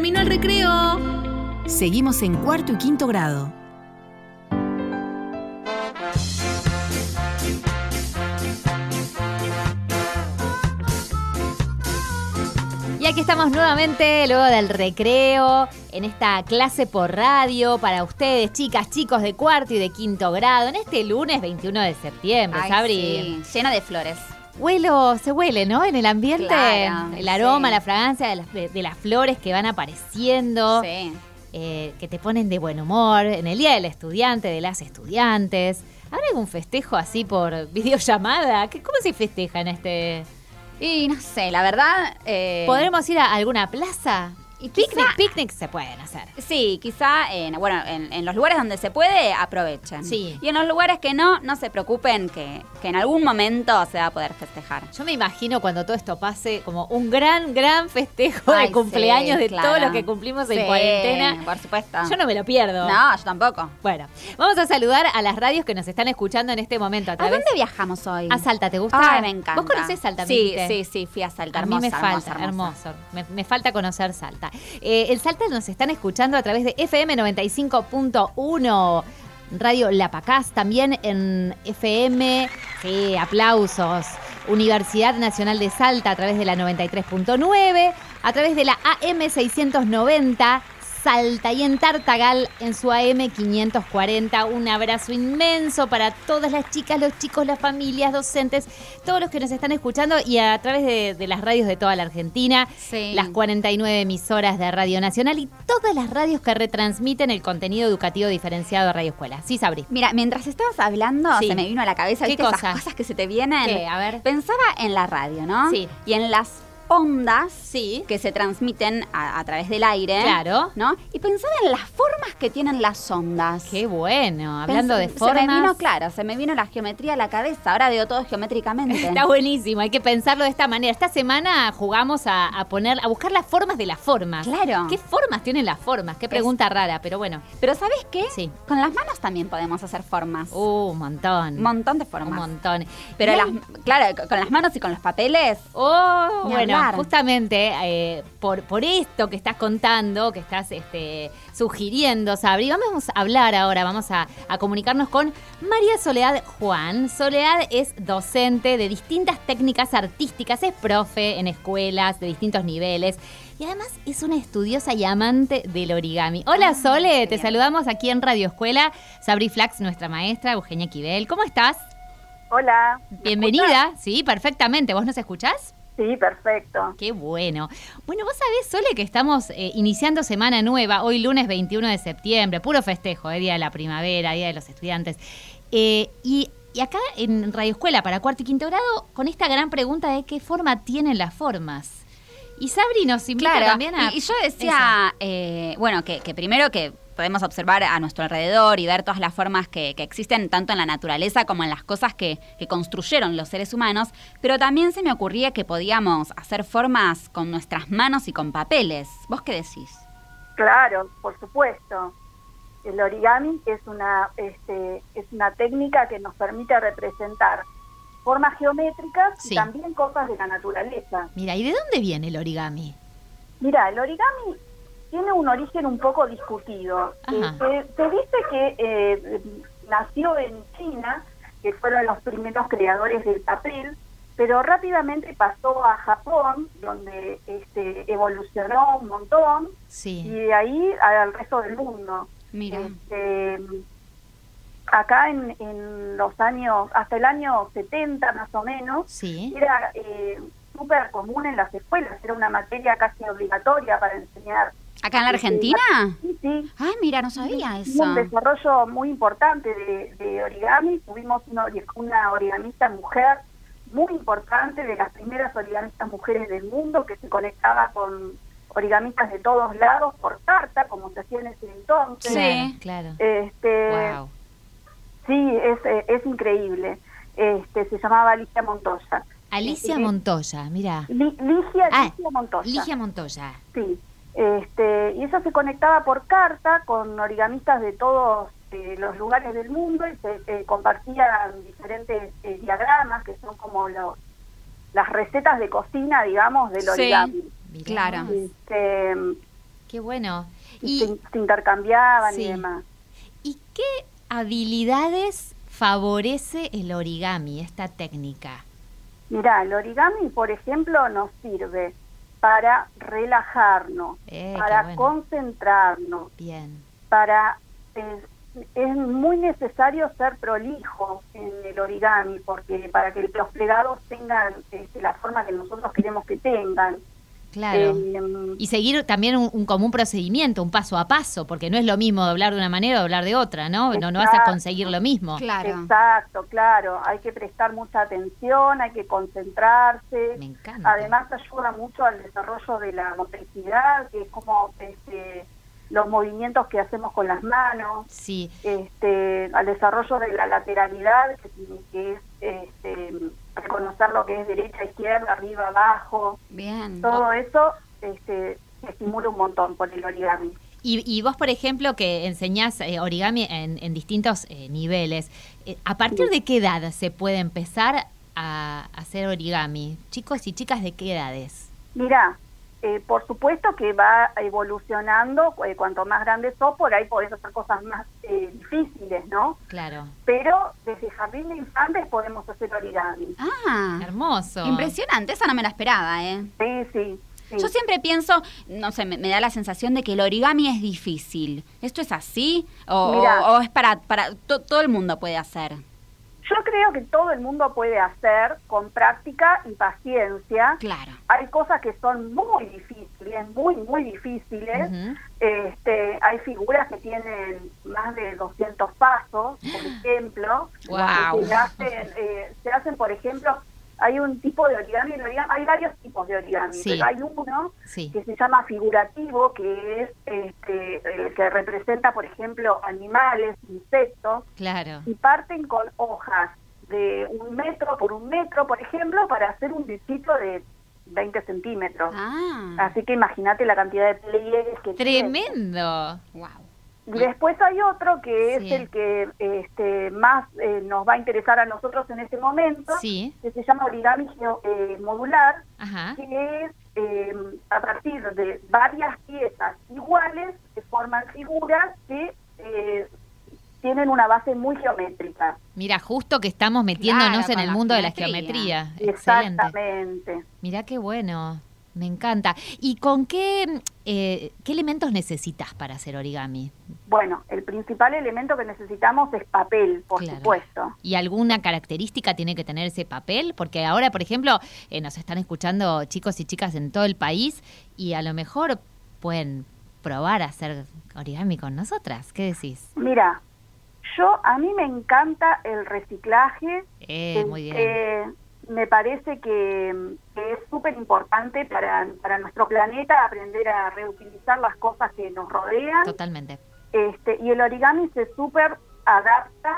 terminó el recreo. Seguimos en cuarto y quinto grado. Y aquí estamos nuevamente, luego del recreo, en esta clase por radio para ustedes, chicas, chicos de cuarto y de quinto grado, en este lunes 21 de septiembre, Sabri. Sí, lleno de flores. Se huele, ¿no? En el ambiente, claro, el aroma, sí. La fragancia de las flores que van apareciendo, Sí. Que te ponen de buen humor, en el Día del Estudiante, de las estudiantes. ¿Habrá algún festejo así por videollamada? ¿Cómo se festeja en este...? Y no sé, la verdad... ¿Podremos ir a alguna plaza? Y picnic se pueden hacer. Sí, quizá, en los lugares donde se puede, aprovechen. Sí. Y en los lugares que no se preocupen que en algún momento se va a poder festejar. Yo me imagino cuando todo esto pase como un gran festejo de cumpleaños de claro. todos los que cumplimos en cuarentena. Por supuesto. Yo no me lo pierdo. No, yo tampoco. Bueno, vamos a saludar a las radios que nos están escuchando en este momento. ¿A dónde viajamos hoy? A Salta, ¿te gusta? Ay, me encanta. ¿Vos conocés Salta? Sí, fui a Salta. A mí me falta, hermoso. Me falta conocer Salta. El Salta nos están escuchando a través de FM 95.1, Radio La Pacás, también en FM, sí, aplausos, Universidad Nacional de Salta a través de la 93.9, a través de la AM 690, Salta, y en Tartagal en su AM 540. Un abrazo inmenso para todas las chicas, los chicos, las familias, docentes, todos los que nos están escuchando, y a través de las radios de toda la Argentina, las 49 emisoras de Radio Nacional y todas las radios que retransmiten el contenido educativo diferenciado de Radio Escuela. Sí, Sabri. Mira, mientras estabas hablando, se me vino a la cabeza, ¿viste? cosa? Esas cosas que se te vienen. ¿Qué? A ver. Pensaba en la radio, ¿no? Sí. Y en las ondas Sí. que se transmiten a través del aire. Claro. ¿No? Y pensaba en las formas que tienen las ondas. Qué bueno, hablando de formas. Se me vino la geometría a la cabeza. Ahora veo todo geométricamente. Está buenísimo, hay que pensarlo de esta manera. Esta semana jugamos a buscar las formas de las formas. Claro. ¿Qué formas tienen las formas? Qué pregunta rara, pero bueno. Pero ¿sabes qué? Sí. Con las manos también podemos hacer formas. Un montón. Un montón de formas. Un montón. Pero claro, con las manos y con los papeles. Bueno, hablar. justamente por esto que estás contando, que estás sugiriendo, Sabri, vamos a hablar ahora, vamos a comunicarnos con María Soledad Juan. Soledad es docente de distintas técnicas artísticas, es profe en escuelas de distintos niveles y además es una estudiosa y amante del origami. Hola, Sole, te saludamos aquí en Radio Escuela. Sabri Flax, nuestra maestra, Eugenia Quibel. ¿Cómo estás? Hola. Bienvenida. Sí, perfectamente. ¿Vos nos escuchás? Sí, perfecto. Qué bueno. Bueno, vos sabés, Sole, que estamos iniciando semana nueva, hoy lunes 21 de septiembre, puro festejo, Día de la Primavera, Día de los Estudiantes. Y acá en Radio Escuela, para cuarto y quinto grado, con esta gran pregunta de qué forma tienen las formas. Y Sabri nos invita también a... Y yo decía, que primero que podemos observar a nuestro alrededor y ver todas las formas que existen tanto en la naturaleza como en las cosas que construyeron los seres humanos, pero también se me ocurría que podíamos hacer formas con nuestras manos y con papeles. ¿Vos qué decís? Claro, por supuesto. El origami es una técnica que nos permite representar formas geométricas y también cosas de la naturaleza. Mira, ¿y de dónde viene el origami? Mira, el origami tiene un origen un poco discutido. Se dice que nació en China, que fueron los primeros creadores del papel, pero rápidamente pasó a Japón, donde evolucionó un montón, y de ahí al resto del mundo. Mira. Acá en los años, hasta el año 70 más o menos, era súper común en las escuelas, era una materia casi obligatoria para enseñar. ¿Acá en la Argentina? Sí. Ay, mira, no sabía eso. Un desarrollo muy importante de origami. Tuvimos una origamista mujer muy importante, de las primeras origamistas mujeres del mundo, que se conectaba con origamistas de todos lados por carta, como se hacía en ese entonces. Sí, claro. Wow. Sí, es increíble. Se llamaba Alicia Montoya. Alicia Montoya, mira. Ligia Montoya. Ligia Montoya. Sí. Y ella se conectaba por carta con origamistas de todos los lugares del mundo y se compartían diferentes diagramas que son como las recetas de cocina, digamos, del origami. Claro. Qué bueno. Y se intercambiaban sí. y demás. ¿Y qué habilidades favorece el origami, esta técnica? Mirá, el origami, por ejemplo, nos sirve para relajarnos, para bueno. concentrarnos, Bien. para... es muy necesario ser prolijo en el origami, porque para que los plegados tengan la forma que nosotros queremos que tengan. Claro. Y seguir también un común procedimiento, un paso a paso, porque no es lo mismo doblar de una manera o doblar de otra, ¿no? No vas a conseguir lo mismo. Claro. Exacto, claro. Hay que prestar mucha atención, hay que concentrarse. Me encanta. Además ayuda mucho al desarrollo de la motricidad, que es como los movimientos que hacemos con las manos. Sí. Al desarrollo de la lateralidad, que es reconocer lo que es derecha, izquierda, arriba, abajo. Bien. Todo eso se estimula un montón por el origami. Y vos, por ejemplo, que enseñás origami en distintos niveles, ¿a partir de qué edad se puede empezar a hacer origami? ¿Chicos y chicas de qué edades? Mirá, por supuesto que va evolucionando, cuanto más grande sos, por ahí podés hacer cosas más difíciles, ¿no? Claro. Pero desde jardín de infantes podemos hacer origami. Ah, hermoso. Impresionante, esa no me la esperaba, ¿eh? Sí. Yo siempre pienso, no sé, me da la sensación de que el origami es difícil. ¿Esto es así? ¿O es para todo el mundo puede hacer? Yo creo que todo el mundo puede hacer con práctica y paciencia. Claro. Hay cosas que son muy difíciles, muy difíciles. Uh-huh. Hay figuras que tienen más de 200 pasos, por ejemplo. Wow. Se hacen, por ejemplo, hay un tipo de origami, hay varios tipos de origami, sí. pero hay uno sí. que se llama figurativo, que es el que representa, por ejemplo, animales, insectos. Claro. Y parten con hojas de 1 metro por 1 metro, por ejemplo, para hacer un bichito de 20 centímetros. Ah. Así que imagínate la cantidad de pliegues que Tremendo. Wow. y después hay otro que es sí. el que más nos va a interesar a nosotros en este momento, sí. que se llama origami modular, Ajá. que es a partir de varias piezas iguales que forman figuras que tienen una base muy geométrica. Mira, justo que estamos metiéndonos Claro, en con el la mundo de la geometría. geometría. Excelente. Exactamente. Mirá qué bueno, me encanta. ¿Y con qué elementos necesitas para hacer origami? Bueno, el principal elemento que necesitamos es papel, por Claro. supuesto. ¿Y alguna característica tiene que tener ese papel? Porque ahora, por ejemplo, nos están escuchando chicos y chicas en todo el país y a lo mejor pueden probar a hacer origami con nosotras. ¿Qué decís? Mira, a mí me encanta el reciclaje. Muy bien. Me parece que es súper importante para nuestro planeta aprender a reutilizar las cosas que nos rodean. Totalmente. Y el origami se súper adapta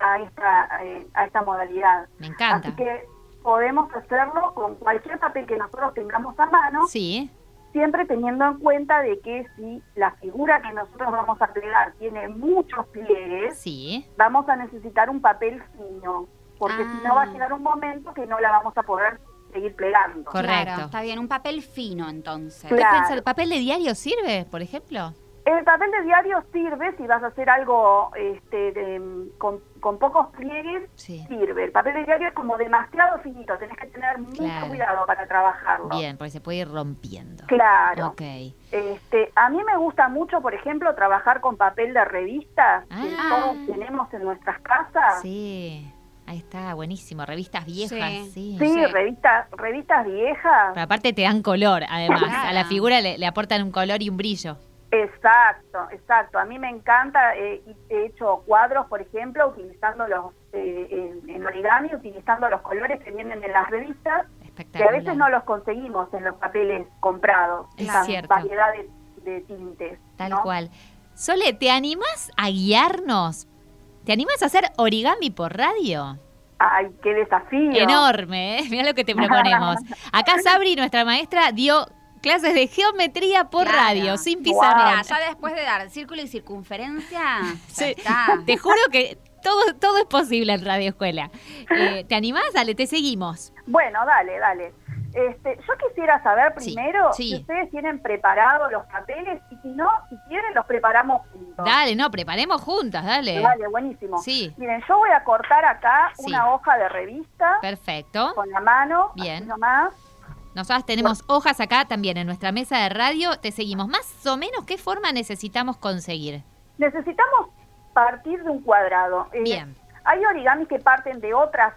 a esta modalidad. Me encanta. Así que podemos hacerlo con cualquier papel que nosotros tengamos a mano. Sí. Siempre teniendo en cuenta de que si la figura que nosotros vamos a plegar tiene muchos pliegues, Sí. vamos a necesitar un papel fino, porque si no va a llegar un momento que no la vamos a poder seguir plegando. Correcto. Claro, está bien, un papel fino entonces. Claro. ¿Qué pensás? ¿El papel de diario sirve, por ejemplo? El papel de diario sirve si vas a hacer algo con pocos pliegues, Sí. sirve. El papel de diario es como demasiado finito, tenés que tener mucho Claro. cuidado para trabajarlo. Bien, porque se puede ir rompiendo. Claro. Ok. A mí me gusta mucho, por ejemplo, trabajar con papel de revistas que Ah. todos tenemos en nuestras casas. Sí, ahí está, buenísimo. Revistas viejas, sí. Sí, revistas viejas. Pero aparte te dan color, además. Claro. A la figura le aportan un color y un brillo. Exacto. A mí me encanta. He hecho cuadros, por ejemplo, utilizando en origami, utilizando los colores que vienen en las revistas, que a Espectacular. veces no los conseguimos en los papeles comprados, Es esa cierto. variedad de tintes. Tal ¿no? cual. Sole, ¿te animás a guiarnos? ¿Te animás a hacer origami por radio? Ay, qué desafío. Enorme, ¿eh? Mirá lo que te proponemos. Acá Sabri, nuestra maestra, dio clases de geometría por Claro. radio, sin pizarra. Mira, ya después de dar círculo y circunferencia, ya Sí. está. Te juro que todo es posible en Radio Escuela. ¿Te animás? Dale, te seguimos. Bueno, dale. Yo quisiera saber Sí, primero sí. si ustedes tienen preparados los papeles y si no, si quieren los preparamos juntos. Dale, no, preparemos juntas, dale. Dale, buenísimo. Sí. Miren, yo voy a cortar acá Sí. una hoja de revista Perfecto. con la mano, Bien. así nomás. Nosotras tenemos hojas acá también en nuestra mesa de radio. Te seguimos. Más o menos, ¿qué forma necesitamos conseguir? Necesitamos partir de un cuadrado. Bien. Hay origamis que parten de otras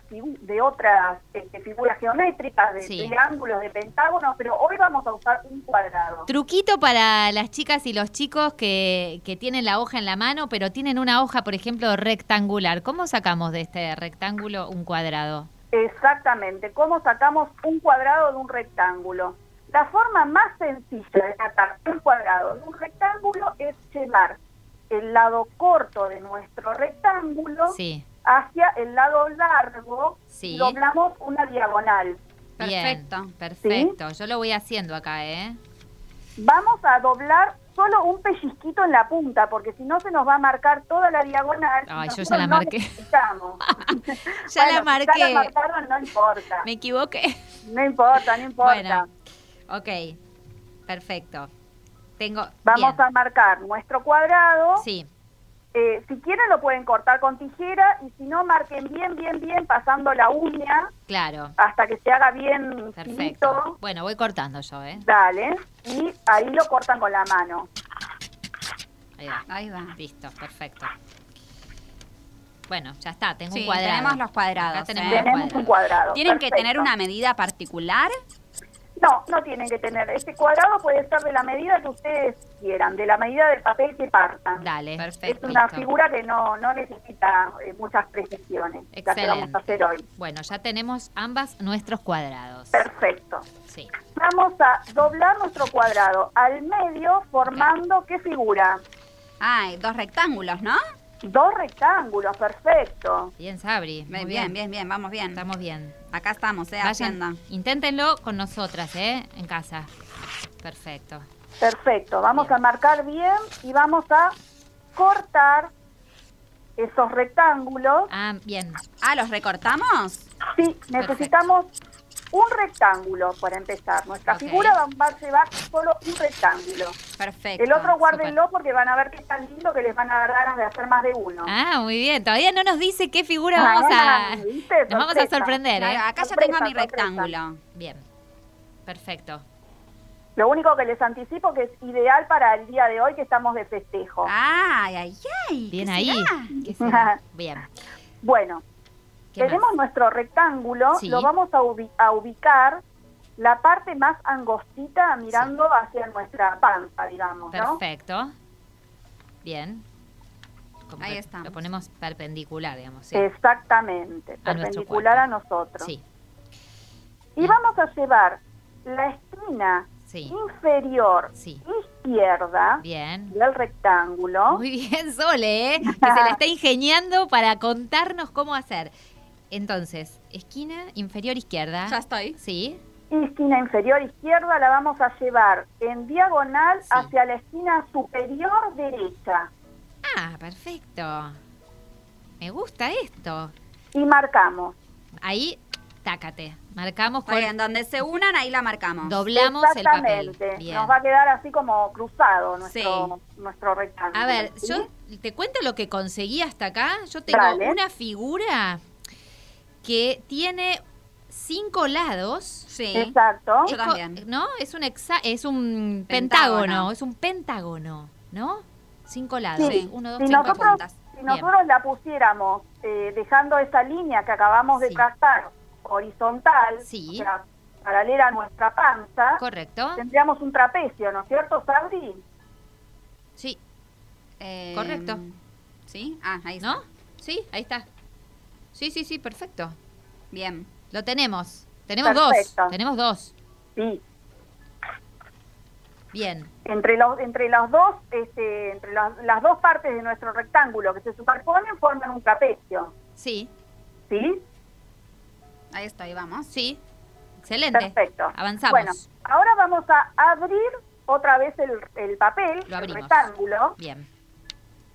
figuras geométricas, de Sí. triángulos, de pentágonos, pero hoy vamos a usar un cuadrado. Truquito para las chicas y los chicos que tienen la hoja en la mano, pero tienen una hoja, por ejemplo, rectangular. ¿Cómo sacamos de este rectángulo un cuadrado? Exactamente. ¿Cómo sacamos un cuadrado de un rectángulo? La forma más sencilla de sacar un cuadrado de un rectángulo es llevar el lado corto de nuestro rectángulo Sí. hacia el lado largo Sí. y doblamos una diagonal. Bien, perfecto. Yo lo voy haciendo acá, ¿eh? Vamos a doblar solo un pellizquito en la punta, porque si no se nos va a marcar toda la diagonal. y Ay, yo nosotros ya la no marqué. necesitamos. Ya la Bueno, marqué. Si ya la marcaron, no importa. Me equivoqué. No importa, no importa. Bueno, ok. Perfecto. Vamos bien. a marcar nuestro cuadrado. Sí, Si quieren lo pueden cortar con tijera y si no, marquen bien, pasando la uña claro. hasta que se haga bien Perfecto. finito. Bueno, voy cortando yo, ¿eh? Dale. Y ahí lo cortan con la mano. Ahí va. Ahí va. Listo, perfecto. Bueno, ya está, tengo Sí, un cuadrado. tenemos los cuadrados, Acá tenemos ¿eh? los Tenemos un cuadrado. ¿Tienen que Perfecto. tener una medida particular? No tienen que tener. Este cuadrado puede ser de la medida que ustedes quieran, de la medida del papel que partan. Dale, Es perfecto. una listo. figura que no necesita muchas precisiones, la que Excelente. vamos a hacer hoy. Bueno, ya tenemos ambas nuestros cuadrados. Perfecto. Sí. Vamos a doblar nuestro cuadrado al medio formando ¿qué figura? Hay 2 rectángulos, ¿no? 2 rectángulos, perfecto. Bien, Sabri. Muy Bien, vamos bien. Estamos bien. Acá estamos, Vayan, haciendo. inténtenlo con nosotras, en casa. Perfecto. Perfecto. Vamos Bien. a marcar bien y vamos a cortar esos rectángulos. Ah, bien. Ah, ¿los recortamos? Sí, necesitamos un rectángulo para empezar. Nuestra Ok. figura va a llevar solo un rectángulo. Perfecto. El otro guárdenlo porque van a ver que es tan lindo que les van a dar ganas de hacer más de uno. Ah, muy bien. Todavía no nos dice qué figura vamos a... ¿viste? Nos vamos a Sorpresa. sorprender, ¿eh? Claro, acá ya Sorpresa, tengo mi sorpresa. rectángulo. Bien. Perfecto. Lo único que les anticipo que es ideal para el día de hoy que estamos de festejo. Ay. Bien ¿qué ahí. será? ¿Qué será? Bien. Bueno, ¿Qué tenemos más? nuestro rectángulo, Sí. lo vamos a ubicar la parte más angostita mirando hacia nuestra panza, digamos, ¿no? Perfecto. Bien. Ahí estamos. Lo ponemos perpendicular, digamos. Sí. Exactamente, A nuestro perpendicular a cuerpo. nosotros. Sí. Y vamos a llevar la esquina Sí. inferior Sí. izquierda Bien. del rectángulo. Muy bien, Sole, ¿eh? Que se la está ingeniando para contarnos cómo hacer. Entonces, esquina inferior izquierda. Ya estoy. Sí. Y esquina inferior izquierda la vamos a llevar en diagonal Sí. hacia la esquina superior derecha. Ah, perfecto. Me gusta esto. Y marcamos. Ahí, tácate. Marcamos Está con... bien, donde se unan, ahí la marcamos. Doblamos el papel. Exactamente. Bien. Nos va a quedar así como cruzado Sí. nuestro rectángulo. A ver, ¿sí? yo te cuento lo que conseguí hasta acá. Yo tengo Dale. una figura que tiene 5 lados. Sí. Exacto. Yo Es también. ¿No? Es un Pentágono. pentágono. Es un pentágono, ¿no? 5 lados. Sí. 1, 2, Si 5 nosotros, puntas. si nosotros la pusiéramos dejando esa línea que acabamos de Sí. trazar horizontal, Sí. o sea, paralela a nuestra panza, Correcto. tendríamos un trapecio, ¿no es cierto, Sabri? Sí. Eh, Correcto. ¿Sí? Ah, ahí está. ¿No? Sí, ahí está. Sí, perfecto. Bien. Lo tenemos. Tenemos Perfecto. 2. Tenemos 2. Sí. Bien. Entre las dos partes de nuestro rectángulo que se superponen forman un trapecio, Sí, ¿sí? Ahí estoy, vamos. sí. Excelente. Perfecto. Avanzamos. Bueno, ahora vamos a abrir otra vez el papel, Lo el abrimos. rectángulo. Bien.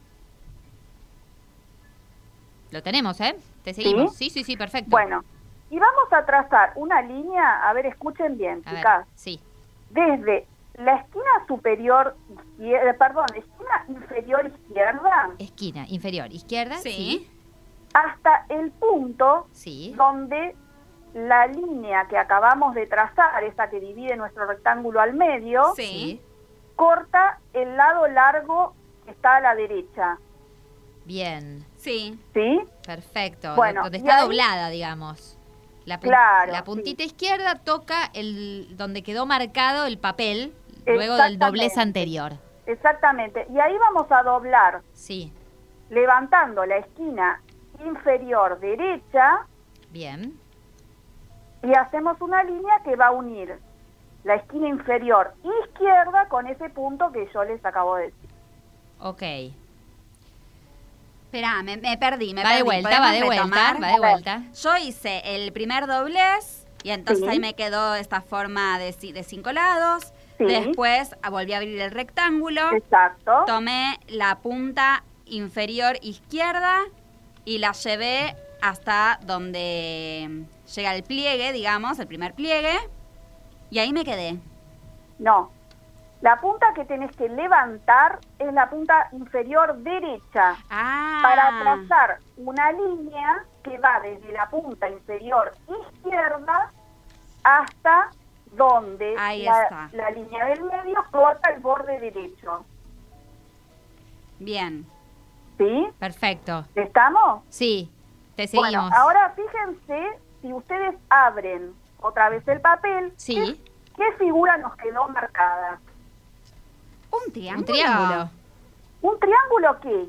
Lo tenemos, ¿eh? Te seguimos. Sí, perfecto. Bueno, Y vamos a trazar una línea, a ver, escuchen bien, A ver, chicas. sí. Desde la esquina superior izquierda, esquina inferior izquierda, Esquina inferior izquierda. Sí. hasta el punto Sí. donde la línea que acabamos de trazar, esa que divide nuestro rectángulo al medio, Sí. corta el lado largo que está a la derecha, Bien. Sí. ¿sí? Perfecto. Bueno, Donde y está ahí- doblada, digamos. Claro, La puntita sí. izquierda toca donde quedó marcado el papel luego del doblez Exactamente. anterior. Exactamente. Y ahí vamos a doblar, Sí. levantando la esquina inferior derecha, Bien. y hacemos una línea que va a unir la esquina inferior izquierda con ese punto que yo les acabo de decir. Ok. Espera, me perdí, me Va de perdí. vuelta, ¿Podemos va de vuelta, retomar? va de vuelta. Yo hice el primer doblez y entonces Sí. ahí me quedó esta forma de 5 lados. Sí. Después volví a abrir el rectángulo. Exacto. Tomé la punta inferior izquierda y la llevé hasta donde llega el pliegue, digamos, el primer pliegue. Y ahí me quedé. No. La punta que tenés que levantar es la punta inferior derecha Ah. para trazar una línea que va desde la punta inferior izquierda hasta donde Ahí está. la línea del medio corta el borde derecho. Bien. ¿Sí? Perfecto. ¿Estamos? Sí. Te seguimos. Bueno, ahora fíjense, si ustedes abren otra vez el papel, Sí. ¿qué figura nos quedó marcada? Un triángulo. Un triángulo. ¿Un triángulo qué?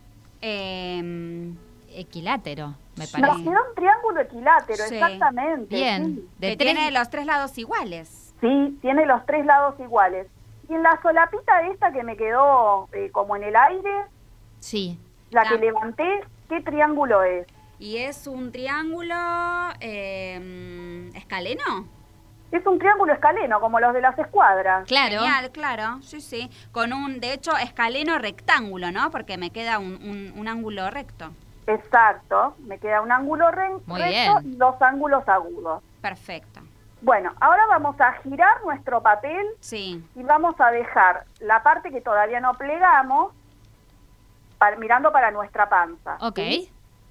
Equilátero, me Nos parece. quedó un triángulo equilátero, Sí. exactamente. Bien. Sí. De Que tres- tiene los 3 lados iguales. Sí, tiene los 3 lados iguales. Y en la solapita esta que me quedó como en el aire, Sí. la que Ah. levanté, ¿qué triángulo es? Y es un triángulo escaleno. Es un triángulo escaleno, como los de las escuadras. Claro. Genial, claro, sí, sí. Con de hecho, escaleno rectángulo, ¿no? Porque me queda un ángulo recto. Exacto, me queda un ángulo Muy recto bien. y dos ángulos agudos. Perfecto. Bueno, ahora vamos a girar nuestro papel Sí, y vamos a dejar la parte que todavía no plegamos mirando para nuestra panza. Ok. ¿sí?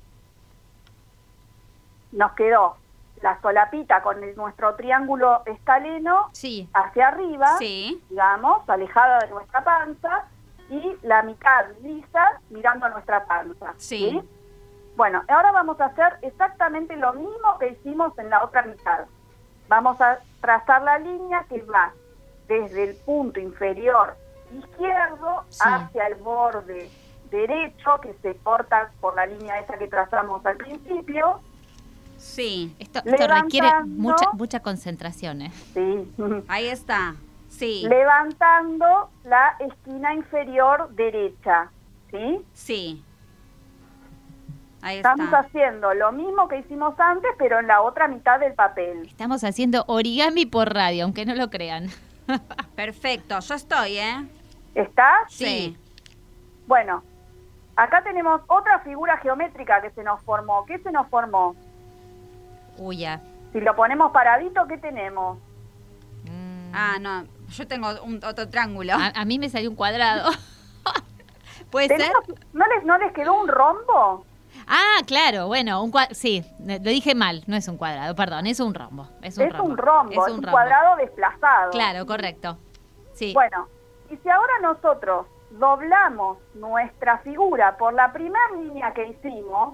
Nos quedó la solapita con nuestro triángulo escaleno Sí. hacia arriba, sí, digamos, alejada de nuestra panza, y la mitad lisa mirando a nuestra panza. Sí. Bueno, ahora vamos a hacer exactamente lo mismo que hicimos en la otra mitad. Vamos a trazar la línea que va desde el punto inferior izquierdo Sí. hacia el borde derecho, que se corta por la línea esa que trazamos al principio. sí. Esto requiere Levantando. mucha concentración, ¿eh? Sí. Ahí está. Sí, Levantando la esquina inferior derecha, ¿sí? sí. Ahí Estamos está. haciendo lo mismo que hicimos antes, pero en la otra mitad del papel. Estamos haciendo origami por radio, aunque no lo crean. Perfecto, yo estoy, ¿eh? ¿Estás? Sí. Bueno, acá tenemos otra figura geométrica que se nos formó. ¿Qué se nos formó? Uy, ya. Si lo ponemos paradito, ¿qué tenemos? Ah, no, yo tengo otro triángulo. A mí me salió un cuadrado. ¿Puede ser? ¿No les quedó un rombo? Ah, claro, bueno, sí, lo dije mal, no es un cuadrado, perdón, es un rombo. Es un rombo. Es un cuadrado desplazado. Claro, correcto. Sí. Bueno, y si ahora nosotros doblamos nuestra figura por la primera línea que hicimos,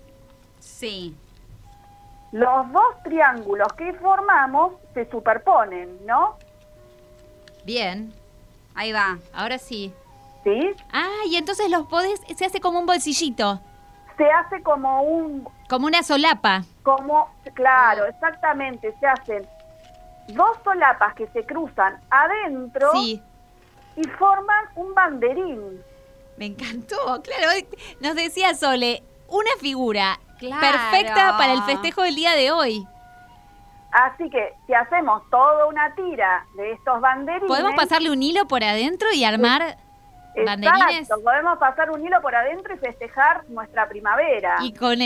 Sí, los dos triángulos que formamos se superponen, ¿no? Bien, ahí va. ahora sí. ¿Sí? Ah, y entonces los podés, se hace como un bolsillito, Se hace como como una solapa. claro, exactamente, se hacen dos solapas que se cruzan adentro Sí, y forman un banderín. me encantó, claro. Nos decía Sole, una figura Claro. perfecta para el festejo del día de hoy. Así que si hacemos toda una tira de estos banderines, Podemos pasarle un hilo por adentro y armar... banderines. Exacto, podemos pasar un hilo por adentro y festejar nuestra primavera. Y con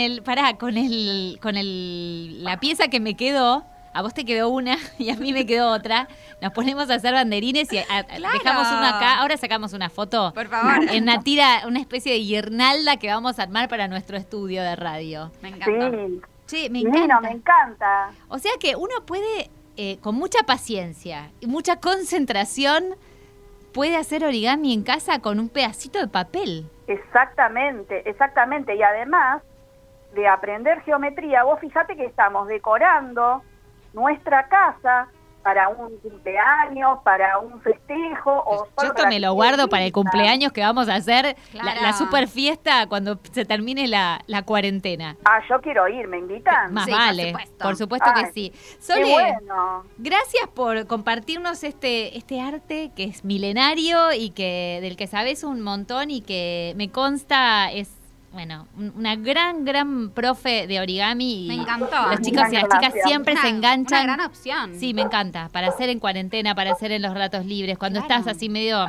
la pieza que me quedó, a vos te quedó una y a mí me quedó otra, nos ponemos a hacer banderines y dejamos uno acá. Ahora sacamos una foto. Por favor. En una tira, una especie de guirnalda que vamos a armar para nuestro estudio de radio. Me encanta. Sí, Sí, me divino, encanta. me encanta. O sea que uno puede, con mucha paciencia y mucha concentración, puede hacer origami en casa con un pedacito de papel. Exactamente, exactamente. Y además de aprender geometría, vos fíjate que estamos decorando nuestra casa para un cumpleaños, para un festejo. O Yo solo esto para me lo guardo para el fiesta. cumpleaños que vamos a hacer, Claro. la super fiesta cuando se termine la cuarentena. Ah, yo quiero ir, ¿me invitan? Más Sí, vale, por supuesto. que Ay, sí. Qué Sole, bueno. gracias por compartirnos este arte que es milenario y del que sabes un montón y que me consta es, bueno, una gran profe de origami. Y Me encantó. los chicos y las chicas Gracias. siempre se enganchan. Una gran opción. Sí, me encanta. Para hacer en cuarentena, para hacer en los ratos libres. Cuando Claro. estás así medio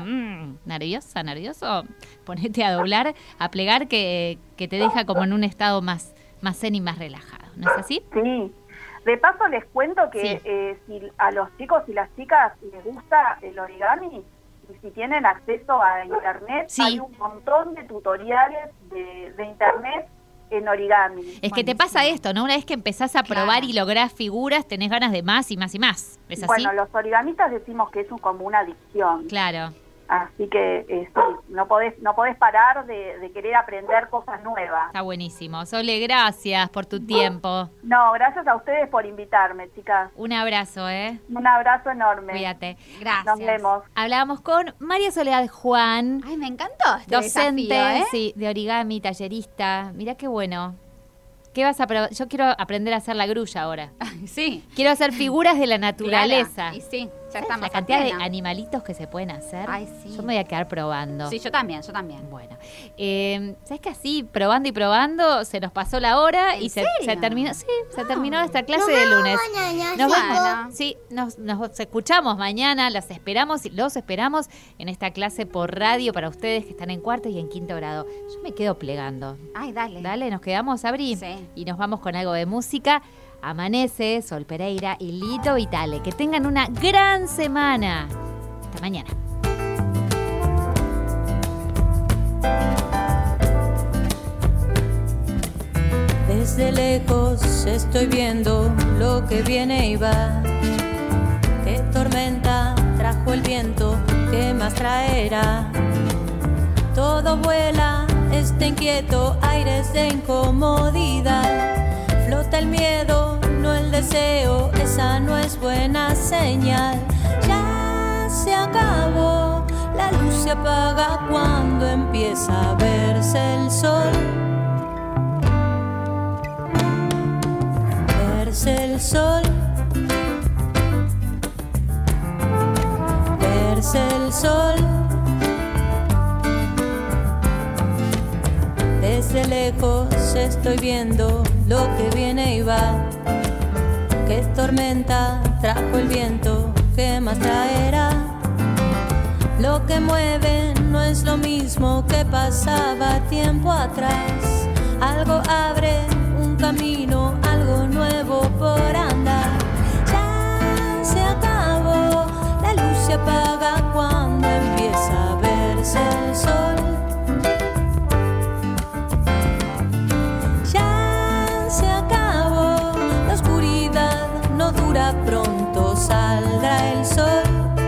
nervioso, ponete a doblar, a plegar, que te deja como en un estado más zen y más relajado. ¿No es así? Sí. De paso les cuento que si a los chicos y las chicas les gusta el origami, y si tienen acceso a internet, Sí. hay un montón de tutoriales de internet en origami. Es que te pasa esto, ¿no? Una vez que empezás a probar Claro. y lográs figuras, tenés ganas de más y más y más. ¿Es así? Bueno, los origamistas decimos que es como una adicción. Claro. Así que sí, no podés parar de querer aprender cosas nuevas. Está buenísimo. Sole, gracias por tu tiempo. No, gracias a ustedes por invitarme, chicas. Un abrazo, ¿eh? Un abrazo enorme. Cuídate. Gracias. Nos vemos. Hablábamos con María Soledad Juan, Ay, me encantó este docente desafío, ¿eh? sí, de origami, tallerista. Mirá qué bueno. ¿Qué vas a probar? Yo quiero aprender a hacer la grulla ahora. Sí. Quiero hacer figuras de la naturaleza. Claro. Y sí, ya ¿Sabes estamos la cantidad a de pleno. animalitos que se pueden hacer? Ay, sí. Yo me voy a quedar probando. Sí, yo también. Bueno, ¿sabes que así, probando y probando, se nos pasó la hora ¿En y se serio? terminó? Sí, se terminó esta clase de lunes. Nos Bueno. vemos. Sí, nos escuchamos mañana, los esperamos en esta clase por radio para ustedes que están en cuarto y en quinto grado. Yo me quedo plegando. Ay, dale. Dale, nos quedamos, Abri. Sí. Y nos vamos con algo de música. Amanece, Sol Pereira y Lito Vitale. Que tengan una gran semana. Hasta mañana. Desde lejos estoy viendo lo que viene y va. Qué tormenta trajo el viento, qué más traerá. Todo vuela, está inquieto, aires de incomodidad. Flota el miedo, no el deseo, esa no es buena señal. Ya se acabó, la luz se apaga cuando empieza a verse el sol. Verse el sol. Verse el sol. Desde lejos estoy viendo lo que viene y va. Qué tormenta trajo el viento, qué más traerá. Lo que mueve no es lo mismo que pasaba tiempo atrás. Algo abre un camino, algo nuevo por andar. Ya se acabó, la luz se apaga cuando empieza a verse el sol. Pronto saldrá el sol.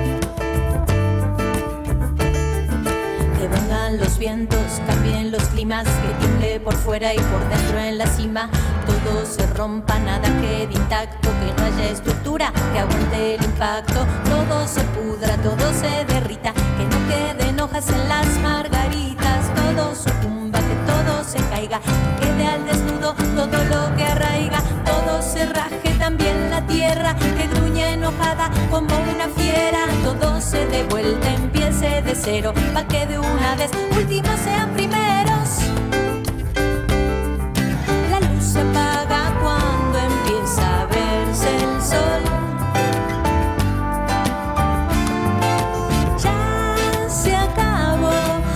Que vengan los vientos, cambien los climas, que tiemble por fuera y por dentro en la cima. Todo se rompa, nada quede intacto, que no haya estructura que aguante el impacto. Todo se pudra, todo se derrita, que no queden hojas en las margaritas. Todo sucumba, que todo se caiga, que quede al desnudo todo lo que arraiga. Todo se raje, también la tierra, que gruñe enojada como una fiera. Todo se dé vuelta, empiece de cero, pa' que de una vez últimos sean primeros. La luz se apaga cuando empieza a verse el sol. Ya se acabó,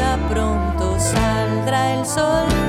ya pronto saldrá el sol.